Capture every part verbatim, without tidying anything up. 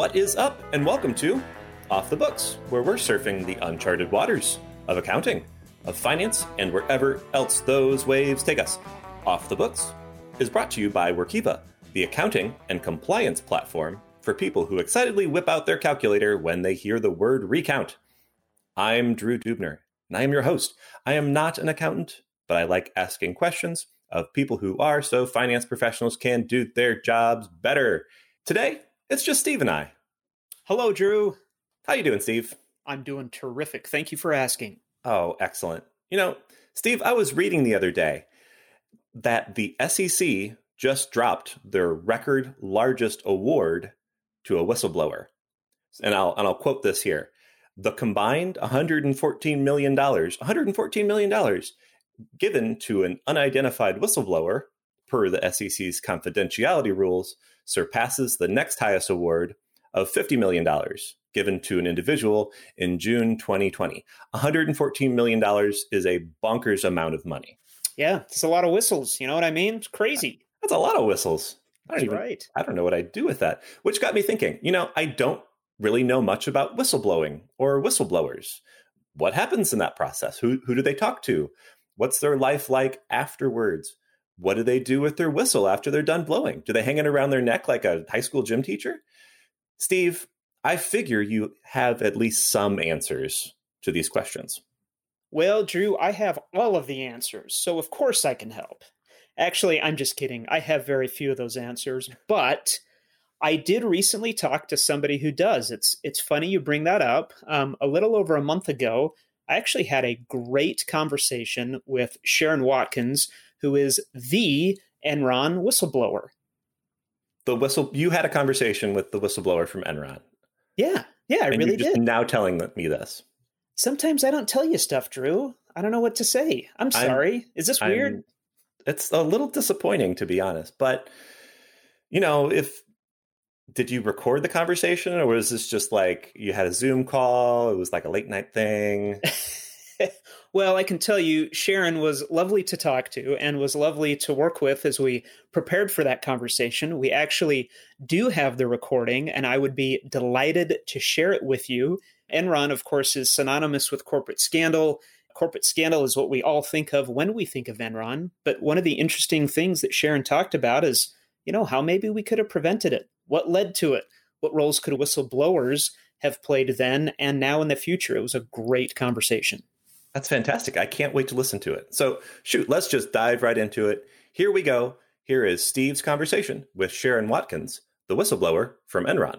What is up, and welcome to Off the Books, where we're surfing the uncharted waters of accounting, of finance, and wherever else those waves take us. Off the Books is brought to you by Workiva, the accounting and compliance platform for people who excitedly whip out their calculator when they hear the word recount. I'm Drew Dubner, and I am your host. I am not an accountant, but I like asking questions of people who are, so finance professionals can do their jobs better. Today, it's just Steve and I. Hello, Drew. How you doing, Steve? I'm doing terrific. Thank you for asking. Oh, excellent. You know, Steve, I was reading the other day that the S E C just dropped their record largest award to a whistleblower. And I'll and I'll quote this here. The combined one hundred fourteen million dollars, one hundred fourteen million dollars given to an unidentified whistleblower per the S E C's confidentiality rules surpasses the next highest award of fifty million dollars given to an individual in June twenty twenty. one hundred fourteen million dollars is a bonkers amount of money. Yeah, it's a lot of whistles. You know what I mean? It's crazy. That's a lot of whistles. I don't That's even, right. I don't know what I'd do with that, which got me thinking, you know, I don't really know much about whistleblowing or whistleblowers. What happens in that process? Who who do they talk to? What's their life like afterwards? What do they do with their whistle after they're done blowing? Do they hang it around their neck like a high school gym teacher? Steve, I figure you have at least some answers to these questions. Well, Drew, I have all of the answers, so of course I can help. Actually, I'm just kidding. I have very few of those answers, but I did recently talk to somebody who does. It's it's funny you bring that up. Um, a little over a month ago, I actually had a great conversation with Sharon Watkins, who is the Enron whistleblower. The whistle you had a conversation with the whistleblower from Enron. Yeah, yeah, I and really you're just did. Now telling me this. Sometimes I don't tell you stuff, Drew. I don't know what to say. I'm sorry. I'm, is this weird? I'm, it's a little disappointing, to be honest. But, you know, if did you record the conversation, or was this just like you had a Zoom call? It was like a late night thing. Well, I can tell you, Sharon was lovely to talk to and was lovely to work with as we prepared for that conversation. We actually do have the recording, and I would be delighted to share it with you. Enron, of course, is synonymous with corporate scandal. Corporate scandal is what we all think of when we think of Enron. But one of the interesting things that Sharon talked about is, you know, how maybe we could have prevented it. What led to it? What roles could whistleblowers have played then and now in the future? It was a great conversation. That's fantastic. I can't wait to listen to it. So, shoot, let's just dive right into it. Here we go. Here is Steve's conversation with Sharon Watkins, the whistleblower from Enron.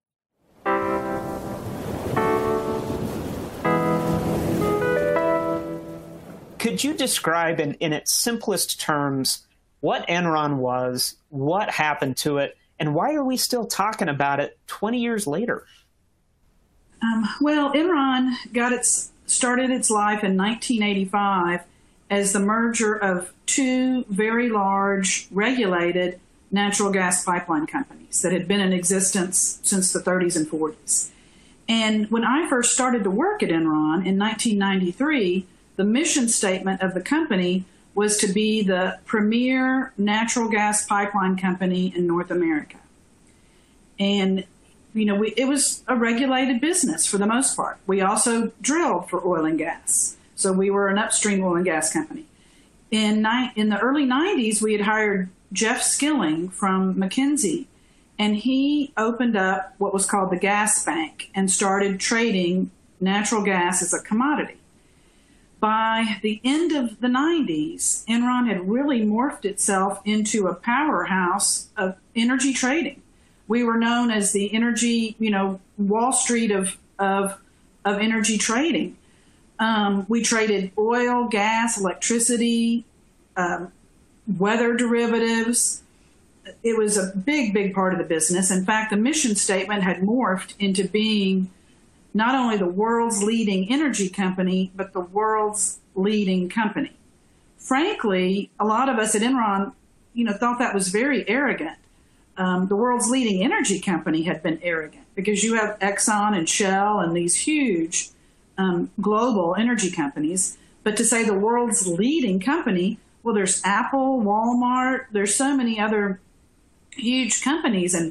Could you describe in, in its simplest terms what Enron was, what happened to it, and why are we still talking about it twenty years later? Um, well, Enron got its started its life in nineteen eighty-five as the merger of two very large regulated natural gas pipeline companies that had been in existence since the thirties and forties. And when I first started to work at Enron in nineteen ninety-three, the mission statement of the company was to be the premier natural gas pipeline company in North America. And You know, we, it was a regulated business for the most part. We also drilled for oil and gas. So we were an upstream oil and gas company. In, ni- in the early nineties, we had hired Jeff Skilling from McKinsey, and he opened up what was called the Gas Bank and started trading natural gas as a commodity. By the end of the nineties, Enron had really morphed itself into a powerhouse of energy trading. We were known as the energy, you know, Wall Street of of, of energy trading. Um, we traded oil, gas, electricity, um, weather derivatives. It was a big, big part of the business. In fact, the mission statement had morphed into being not only the world's leading energy company, but the world's leading company. Frankly, a lot of us at Enron, you know, thought that was very arrogant. Um, the world's leading energy company had been arrogant because you have Exxon and Shell and these huge um, global energy companies. But to say the world's leading company, well, there's Apple, Walmart, there's so many other huge companies. And,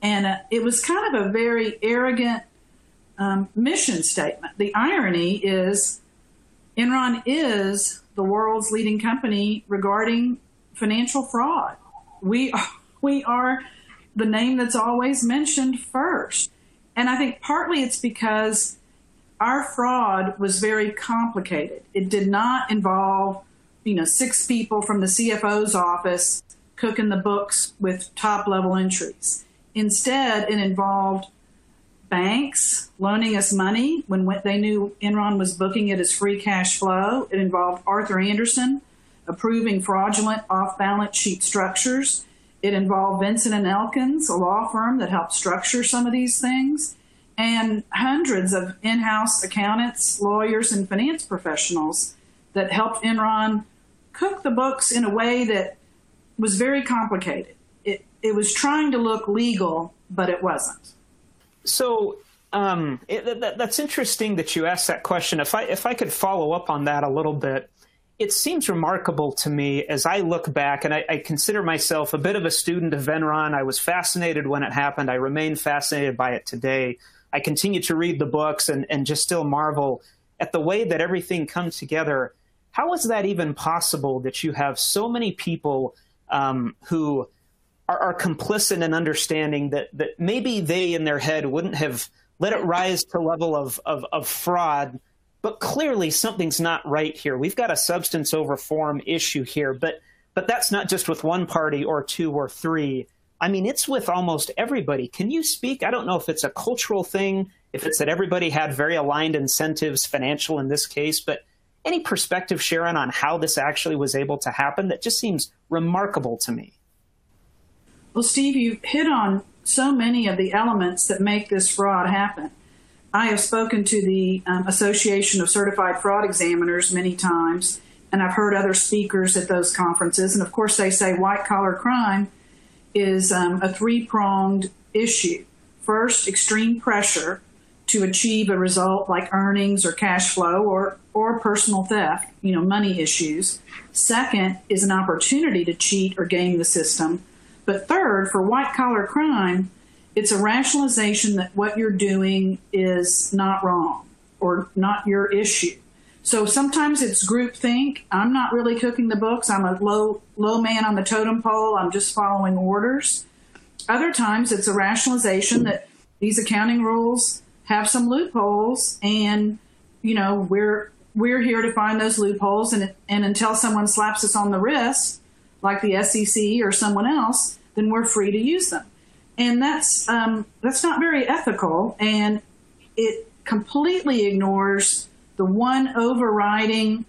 And uh, it was kind of a very arrogant um, mission statement. The irony is Enron is the world's leading company regarding financial fraud. We are, we are the name that's always mentioned first. And I think partly it's because our fraud was very complicated. It did not involve, you know, six people from the C F O's office cooking the books with top-level entries. Instead, it involved banks loaning us money when they knew Enron was booking it as free cash flow. It involved Arthur Andersen approving fraudulent off-balance sheet structures. It involved Vincent and Elkins, a law firm that helped structure some of these things, and hundreds of in-house accountants, lawyers, and finance professionals that helped Enron cook the books in a way that was very complicated. It, it was trying to look legal, but it wasn't. So um, it, that, that's interesting that you asked that question. If I if I could follow up on that a little bit, it seems remarkable to me as I look back, and I, I consider myself a bit of a student of Enron. I was fascinated when it happened. I remain fascinated by it today. I continue to read the books and, and just still marvel at the way that everything comes together. How is that even possible that you have so many people um, who are, are complicit in understanding that, that maybe they in their head wouldn't have let it rise to level of, of, of fraud, but clearly something's not right here. We've got a substance over form issue here, but but that's not just with one party or two or three. I mean, it's with almost everybody. Can you speak? I don't know if it's a cultural thing, if it's that everybody had very aligned incentives, financial in this case, but any perspective, Sharon, on how this actually was able to happen? That just seems remarkable to me. Well, Steve, you hit on so many of the elements that make this fraud happen. I have spoken to the um, Association of Certified Fraud Examiners many times, and I've heard other speakers at those conferences. And of course, they say white-collar crime is um, a three-pronged issue. First, extreme pressure to achieve a result like earnings or cash flow or, or personal theft, you know, money issues. Second is an opportunity to cheat or game the system. But third, for white-collar crime, it's a rationalization that what you're doing is not wrong or not your issue. So sometimes it's groupthink. I'm not really cooking the books. I'm a low low man on the totem pole. I'm just following orders. Other times it's a rationalization that these accounting rules have some loopholes, and you know we're we're here to find those loopholes. And and until someone slaps us on the wrist, like the S E C or someone else, then we're free to use them. And that's um, that's not very ethical, and it completely ignores the one overriding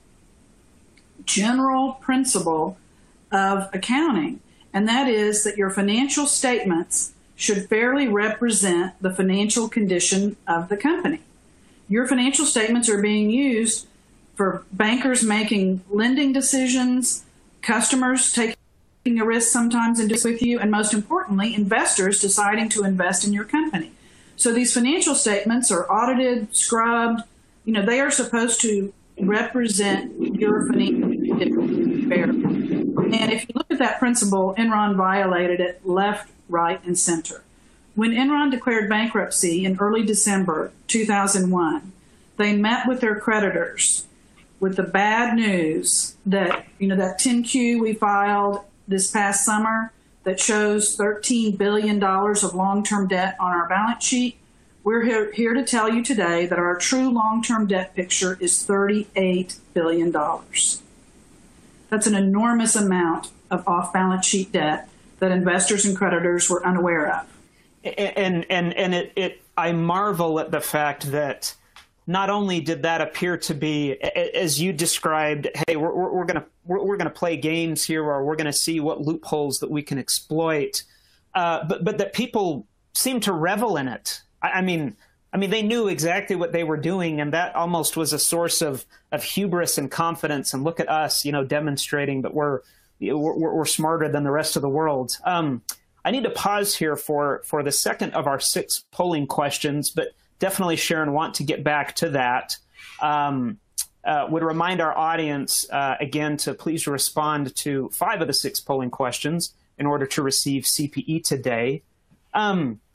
general principle of accounting, and that is that your financial statements should fairly represent the financial condition of the company. Your financial statements are being used for bankers making lending decisions, customers taking a risk sometimes and just with you, and most importantly, investors deciding to invest in your company. So these financial statements are audited, scrubbed. You know, they are supposed to represent your financial condition fairly. And if you look at that principle, Enron violated it left, right, and center. When Enron declared bankruptcy in early December two thousand one, they met with their creditors with the bad news that, you know, that ten Q we filed this past summer that shows thirteen billion dollars of long-term debt on our balance sheet. We're here, here to tell you today that our true long-term debt picture is thirty-eight billion dollars. That's an enormous amount of off-balance sheet debt that investors and creditors were unaware of. And and and it, it I marvel at the fact that not only did that appear to be, as you described, hey, we're, we're, we're going to we're, we're going to play games here, or we're going to see what loopholes that we can exploit, uh, but but that people seem to revel in it. I, I mean, I mean, they knew exactly what they were doing, and that almost was a source of of hubris and confidence. And look at us, you know, demonstrating that we're you know, we're, we're smarter than the rest of the world. Um, I need to pause here for for the second of our six polling questions, but definitely, Sharon, want to get back to that. Um, uh, would remind our audience, uh, again, to please respond to five of the six polling questions in order to receive C P E today. Um,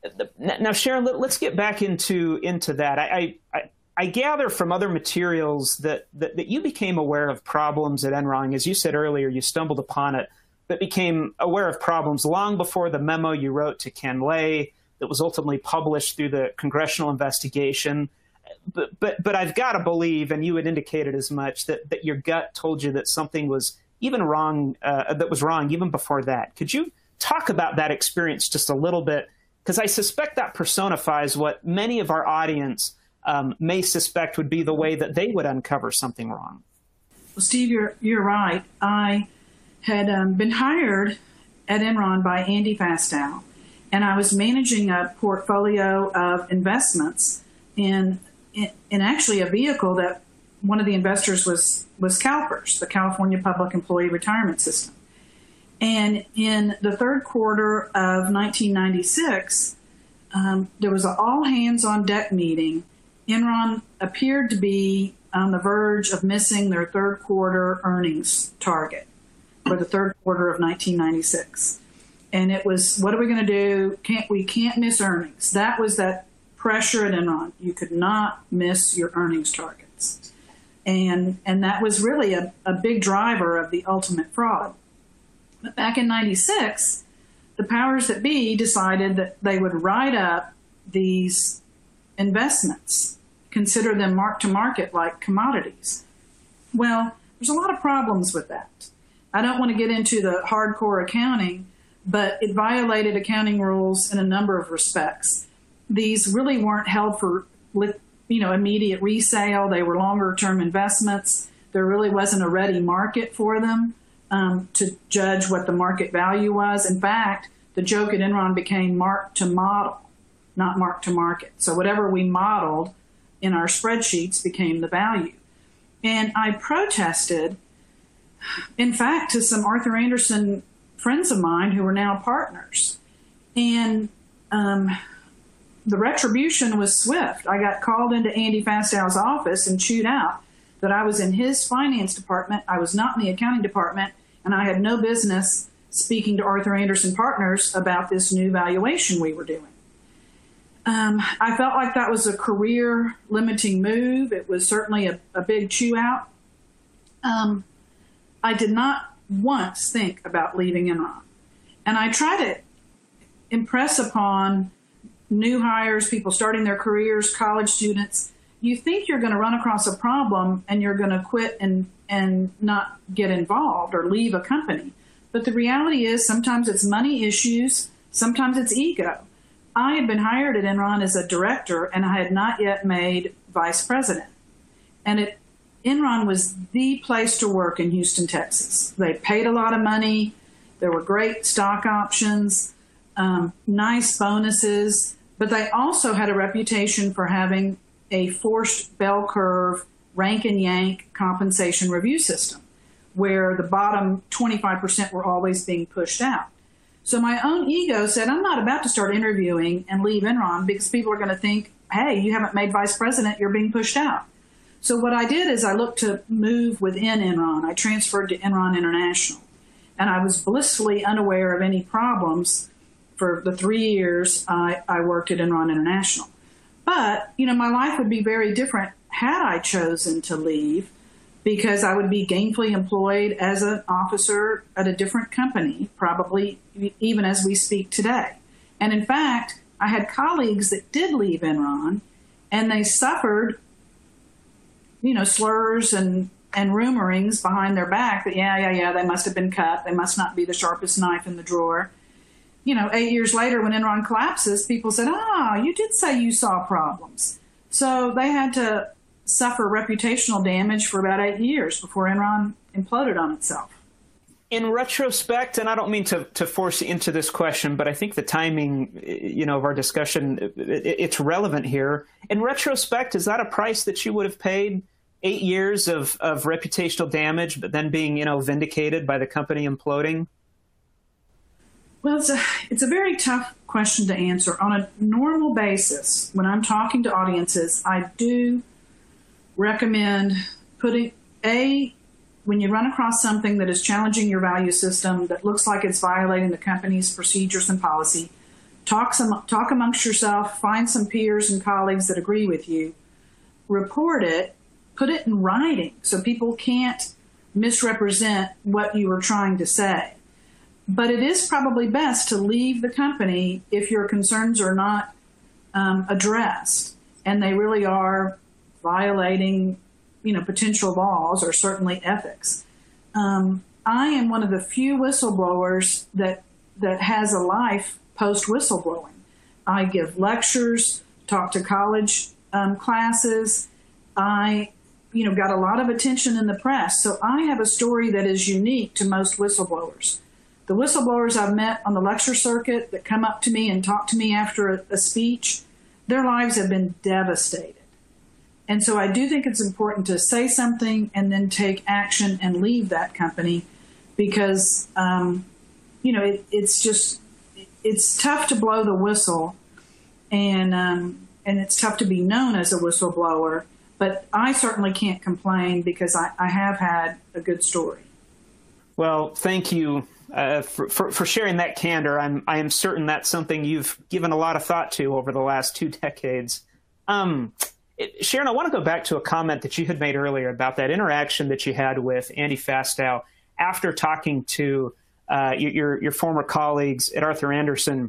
now, Sharon, let, let's get back into into that. I, I I gather from other materials that, that that you became aware of problems at Enron. As you said earlier, you stumbled upon it, but became aware of problems long before the memo you wrote to Ken Lay that was ultimately published through the congressional investigation. But but but I've got to believe, and you had indicated as much, that that your gut told you that something was even wrong, uh, that was wrong even before that. Could you talk about that experience just a little bit? Because I suspect that personifies what many of our audience um, may suspect would be the way that they would uncover something wrong. Well, Steve, you're, you're right. I had um, been hired at Enron by Andy Fastow, and I was managing a portfolio of investments in, in, in actually a vehicle that one of the investors was, was CalPERS, the California Public Employee Retirement System. And in the third quarter of nineteen ninety-six, um, there was an all-hands-on-deck meeting. Enron appeared to be on the verge of missing their third quarter earnings target for the third quarter of nineteen ninety-six. And it was, what are we going to do? Can't we can't miss earnings. That was that pressure at Enron. You could not miss your earnings targets. And, and that was really a, a big driver of the ultimate fraud. But back in ninety-six, the powers that be decided that they would write up these investments, consider them mark to market like commodities. Well, there's a lot of problems with that. I don't want to get into the hardcore accounting, but it violated accounting rules in a number of respects. These really weren't held for, you know, immediate resale. They were longer term investments. There really wasn't a ready market for them. Um, to judge what the market value was. In fact, the joke at Enron became mark to model, not mark to market. So whatever we modeled in our spreadsheets became the value. And I protested, in fact, to some Arthur Andersen friends of mine who are now partners. And um, the retribution was swift. I got called into Andy Fastow's office and chewed out that I was in his finance department, I was not in the accounting department, and I had no business speaking to Arthur Andersen Partners about this new valuation we were doing. Um, I felt like that was a career-limiting move. It was certainly a, a big chew-out. Um, I did not once think about leaving Enron. And I try to impress upon new hires, people starting their careers, college students, you think you're going to run across a problem and you're going to quit and, and not get involved or leave a company. But the reality is sometimes it's money issues, sometimes it's ego. I had been hired at Enron as a director, and I had not yet made vice president. And it, Enron was the place to work in Houston, Texas. They paid a lot of money. There were great stock options, um, nice bonuses, but they also had a reputation for having a forced bell curve rank and yank compensation review system where the bottom twenty-five percent were always being pushed out. So my own ego said, I'm not about to start interviewing and leave Enron because people are going to think, hey, you haven't made vice president, you're being pushed out. So what I did is I looked to move within Enron. I transferred to Enron International. And I was blissfully unaware of any problems for the three years I, I worked at Enron International. But, you know, my life would be very different had I chosen to leave because I would be gainfully employed as an officer at a different company, probably even as we speak today. And in fact, I had colleagues that did leave Enron, and they suffered, you know, slurs and, and rumorings behind their back that, yeah, yeah, yeah, they must have been cut. They must not be the sharpest knife in the drawer. You know, eight years later when Enron collapses, people said, ah, you did say you saw problems. So they had to suffer reputational damage for about eight years before Enron imploded on itself. In retrospect, and I don't mean to, to force you into this question, but I think the timing, you know, of our discussion, it, it's relevant here. In retrospect, is that a price that you would have paid? Eight years of, of reputational damage, but then being, you know, vindicated by the company imploding? Well, it's a, it's a very tough question to answer. On a normal basis, when I'm talking to audiences, I do recommend putting, A, when you run across something that is challenging your value system, that looks like it's violating the company's procedures and policy, talk some talk amongst yourself, find some peers and colleagues that agree with you, report it, put it in writing so people can't misrepresent what you were trying to say. But it is probably best to leave the company if your concerns are not um, addressed and they really are violating, you know, potential laws or certainly ethics. Um, I am one of the few whistleblowers that that has a life post whistleblowing. I give lectures, talk to college um, classes. I, you know, got a lot of attention in the press. So I have a story that is unique to most whistleblowers. The whistleblowers I've met on the lecture circuit that come up to me and talk to me after a, a speech, their lives have been devastated. And so I do think it's important to say something and then take action and leave that company because, um, you know, it, it's just, it's tough to blow the whistle and, um, and it's tough to be known as a whistleblower. But I certainly can't complain because I, I have had a good story. Well, thank you uh, for, for, for sharing that candor. I'm, I am certain that's something you've given a lot of thought to over the last two decades. Um, it, Sharon, I want to go back to a comment that you had made earlier about that interaction that you had with Andy Fastow after talking to uh, your, your former colleagues at Arthur Andersen.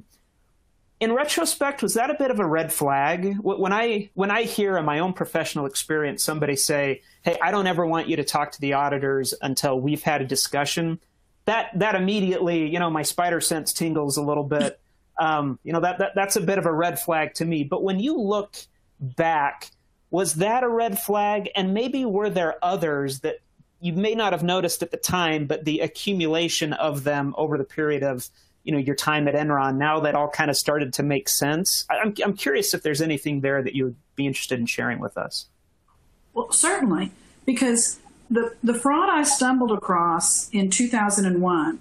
In retrospect, was that a bit of a red flag? When I when I hear in my own professional experience somebody say, hey, I don't ever want you to talk to the auditors until we've had a discussion, that that immediately, you know, my spider sense tingles a little bit. Um, you know, that, that that's a bit of a red flag to me. But when you look back, was that a red flag? And maybe were there others that you may not have noticed at the time, but the accumulation of them over the period of you know, your time at Enron, now that all kind of started to make sense? I'm, I'm curious if there's anything there that you would be interested in sharing with us. Well, certainly, because the, the fraud I stumbled across in two thousand one,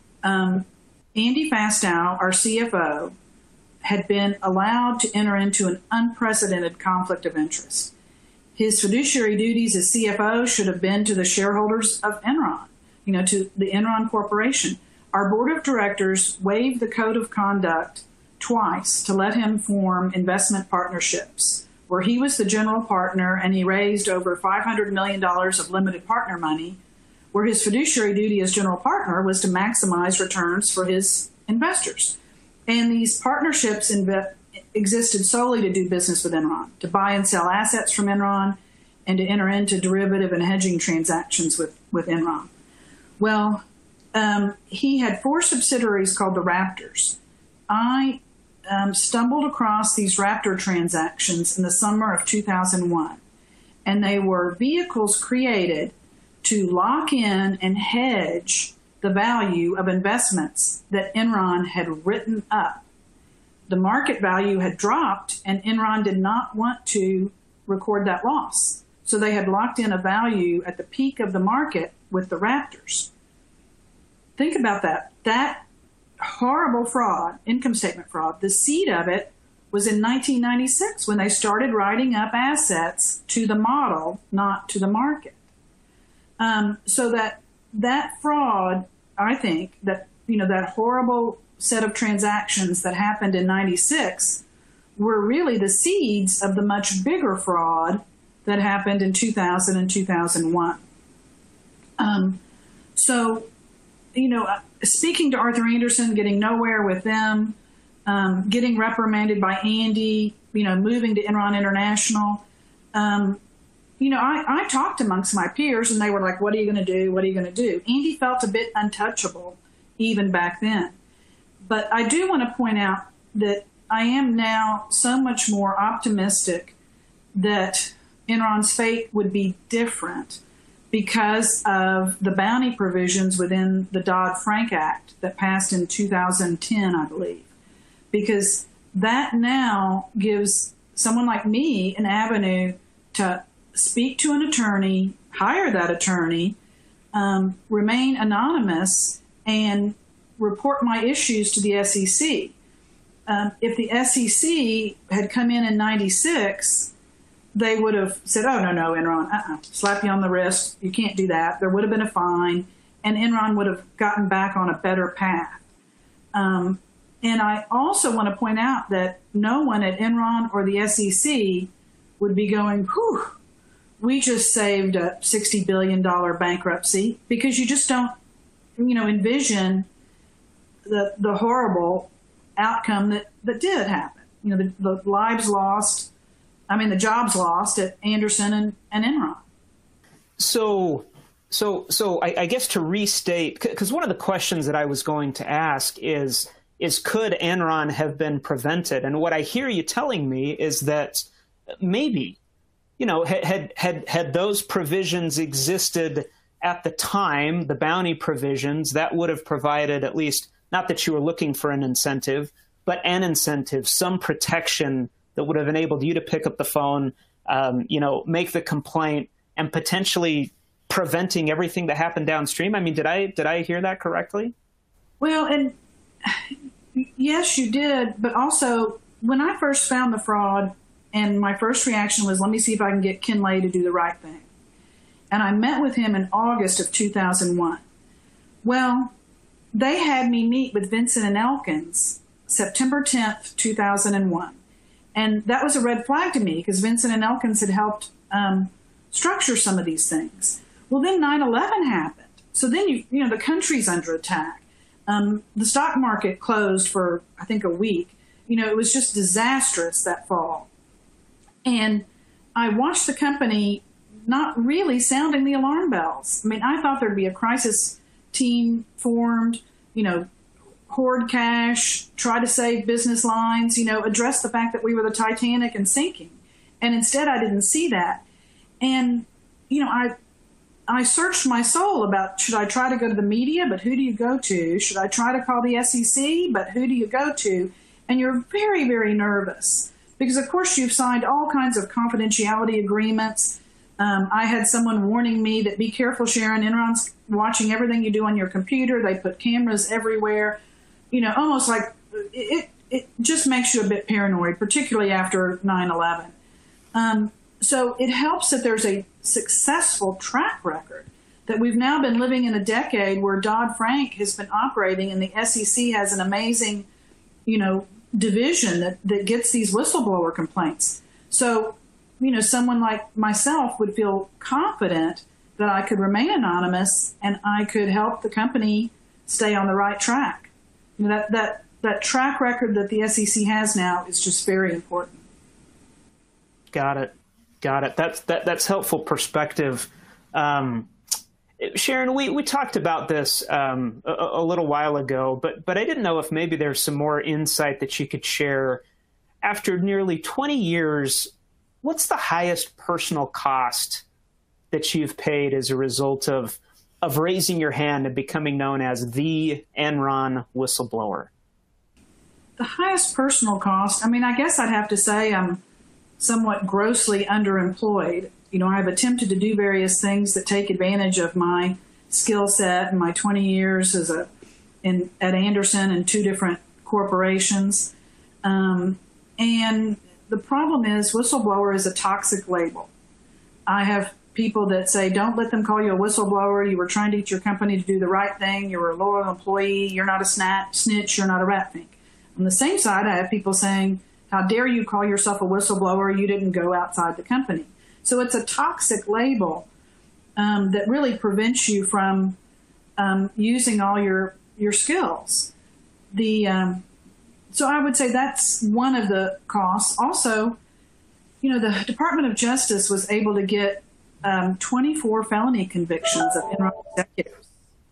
um, Andy Fastow, our C F O, had been allowed to enter into an unprecedented conflict of interest. His fiduciary duties as C F O should have been to the shareholders of Enron, you know, to the Enron Corporation. Our board of directors waived the code of conduct twice to let him form investment partnerships, where he was the general partner and he raised over five hundred million dollars of limited partner money, where his fiduciary duty as general partner was to maximize returns for his investors. And these partnerships inve- existed solely to do business with Enron, to buy and sell assets from Enron, and to enter into derivative and hedging transactions with, with Enron. Well, Um, he had four subsidiaries called the Raptors. I um, stumbled across these Raptor transactions in the summer of two thousand one, and they were vehicles created to lock in and hedge the value of investments that Enron had written up. The market value had dropped, and Enron did not want to record that loss. So they had locked in a value at the peak of the market with the Raptors. Think about that. That horrible fraud, income statement fraud, the seed of it was in nineteen ninety-six when they started writing up assets to the model, not to the market. Um, so that that fraud, I think, that you know that horrible set of transactions that happened in ninety-six were really the seeds of the much bigger fraud that happened in two thousand and two thousand one. Um, so. You know, speaking to Arthur Andersen, getting nowhere with them, um, getting reprimanded by Andy, you know, moving to Enron International. Um, you know, I, I talked amongst my peers and they were like, what are you going to do? What are you going to do? Andy felt a bit untouchable even back then. But I do want to point out that I am now so much more optimistic that Enron's fate would be different because of the bounty provisions within the Dodd-Frank Act that passed in two thousand ten, I believe. Because that now gives someone like me an avenue to speak to an attorney, hire that attorney, um, remain anonymous, and report my issues to the S E C. Um, if the S E C had come in in ninety-six, they would have said, oh, no, no, Enron, uh-uh, slap you on the wrist. You can't do that. There would have been a fine, and Enron would have gotten back on a better path. Um, And I also want to point out that no one at Enron or the S E C would be going, whew, we just saved a sixty billion dollars bankruptcy, because you just don't, you know, envision the the horrible outcome that, that did happen. You know, the, the lives lost, I mean, the jobs lost at Andersen and, and Enron. So, so, so I, I guess to restate, because one of the questions that I was going to ask is, is could Enron have been prevented? And what I hear you telling me is that maybe, you know, had had had those provisions existed at the time, the bounty provisions, that would have provided at least, not that you were looking for an incentive, but an incentive, some protection that would have enabled you to pick up the phone, um, you know, make the complaint, and potentially preventing everything that happened downstream. I mean, did I did I hear that correctly? Well, and yes, you did. But also, when I first found the fraud, and my first reaction was, let me see if I can get Ken Lay to do the right thing. And I met with him in August of two thousand one. Well, they had me meet with Vinson and Elkins September tenth, two thousand one. And that was a red flag to me, because Vinson and Elkins had helped um, structure some of these things. Well, then nine eleven happened. So then, you you know, the country's under attack. Um, the stock market closed for, I think, a week. You know, it was just disastrous that fall. And I watched the company not really sounding the alarm bells. I mean, I thought there'd be a crisis team formed, you know, hoard cash, try to save business lines, you know, address the fact that we were the Titanic and sinking. And instead, I didn't see that. And, you know, I I searched my soul about, should I try to go to the media, but who do you go to? Should I try to call the S E C, but who do you go to? And you're very, very nervous, because, of course, you've signed all kinds of confidentiality agreements. Um, I had someone warning me that, be careful, Sharon, Enron's watching everything you do on your computer. They put cameras everywhere. You know, almost like it, it just makes you a bit paranoid, particularly after nine eleven. Um, so it helps that there's a successful track record, that we've now been living in a decade where Dodd-Frank has been operating, and the S E C has an amazing, you know, division that, that gets these whistleblower complaints. So, you know, someone like myself would feel confident that I could remain anonymous and I could help the company stay on the right track. You know, that, that, that track record that the S E C has now is just very important. Got it. Got it. That's, that, that's helpful perspective. Um, Sharon, we, we talked about this um, a, a little while ago, but but I didn't know if maybe there's some more insight that you could share. After nearly twenty years, what's the highest personal cost that you've paid as a result of of raising your hand and becoming known as the Enron whistleblower? The highest personal cost, I mean, I guess I'd have to say I'm somewhat grossly underemployed. You know, I've attempted to do various things that take advantage of my skill set and my twenty years as a in at Andersen and two different corporations. Um, and the problem is, whistleblower is a toxic label. I have people that say, don't let them call you a whistleblower. You were trying to get your company to do the right thing. You were a loyal employee. You're not a snat, snitch. You're not a ratfink. On the same side, I have people saying, how dare you call yourself a whistleblower? You didn't go outside the company. So it's a toxic label um, that really prevents you from um, using all your your skills. The um, so I would say that's one of the costs. Also, you know, the Department of Justice was able to get um, twenty-four felony convictions of Enron executives.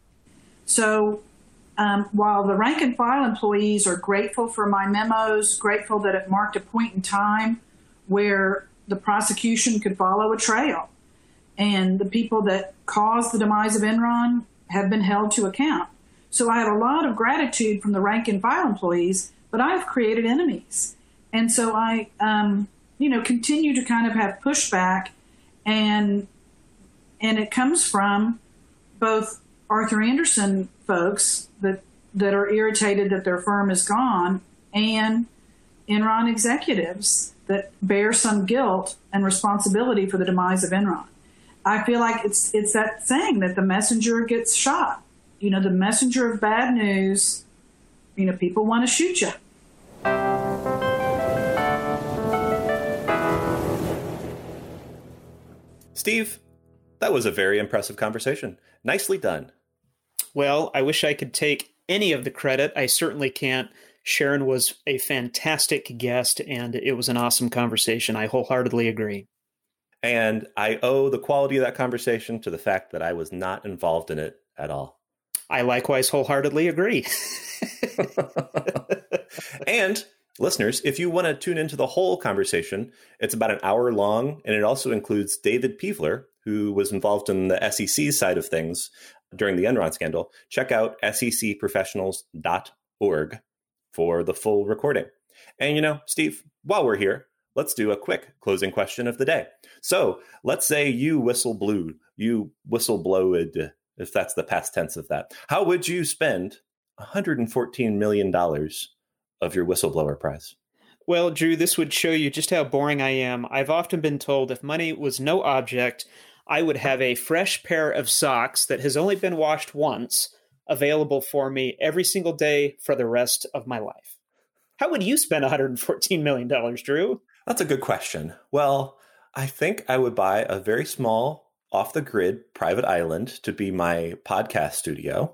So um, while the rank and file employees are grateful for my memos, grateful that it marked a point in time where the prosecution could follow a trail, and the people that caused the demise of Enron have been held to account. So I have a lot of gratitude from the rank and file employees, but I have created enemies. And so I, um, you know, continue to kind of have pushback, and and it comes from both Arthur Andersen folks that that are irritated that their firm is gone, and Enron executives that bear some guilt and responsibility for the demise of Enron. I feel like it's it's that saying that the messenger gets shot. You know, the messenger of bad news, you know, people want to shoot you. Steve, that was a very impressive conversation. Nicely done. Well, I wish I could take any of the credit. I certainly can't. Sharon was a fantastic guest, and it was an awesome conversation. I wholeheartedly agree. And I owe the quality of that conversation to the fact that I was not involved in it at all. I likewise wholeheartedly agree. And listeners, if you want to tune into the whole conversation, it's about an hour long, and it also includes David Peevler, who was involved in the S E C side of things during the Enron scandal. Check out S E C professionals dot org for the full recording. And, you know, Steve, while we're here, let's do a quick closing question of the day. So let's say you whistle blew, you whistleblowed, if that's the past tense of that. How would you spend one hundred fourteen million dollars of your whistleblower prize? Well, Drew, this would show you just how boring I am. I've often been told if money was no object, I would have a fresh pair of socks that has only been washed once available for me every single day for the rest of my life. How would you spend one hundred fourteen million dollars, Drew? That's a good question. Well, I think I would buy a very small, off-the-grid private island to be my podcast studio.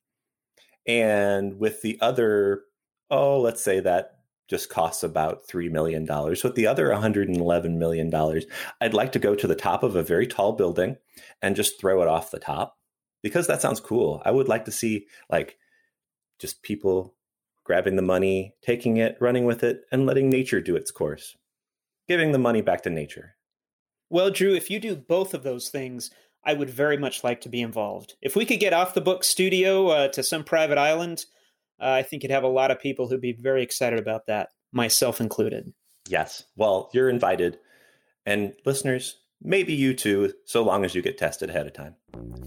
And with the other, oh, let's say that just costs about three million dollars. With the other one hundred eleven million dollars, I'd like to go to the top of a very tall building and just throw it off the top, because that sounds cool. I would like to see like just people grabbing the money, taking it, running with it, and letting nature do its course. Giving the money back to nature. Well, Drew, if you do both of those things, I would very much like to be involved. If we could get off the book studio uh, to some private island, uh, I think you'd have a lot of people who'd be very excited about that, myself included. Yes. Well, you're invited. And listeners, maybe you too, so long as you get tested ahead of time.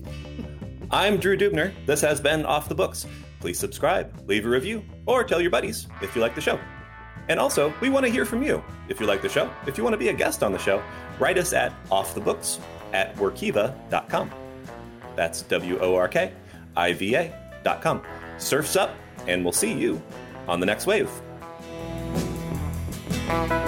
I'm Drew Dubner. This has been Off the Books. Please subscribe, leave a review, or tell your buddies if you like the show. And also, we want to hear from you. If you like the show, if you want to be a guest on the show, write us at offthebooks at workiva dot com. That's W O R K I V A dot com. Surf's up, and we'll see you on the next wave.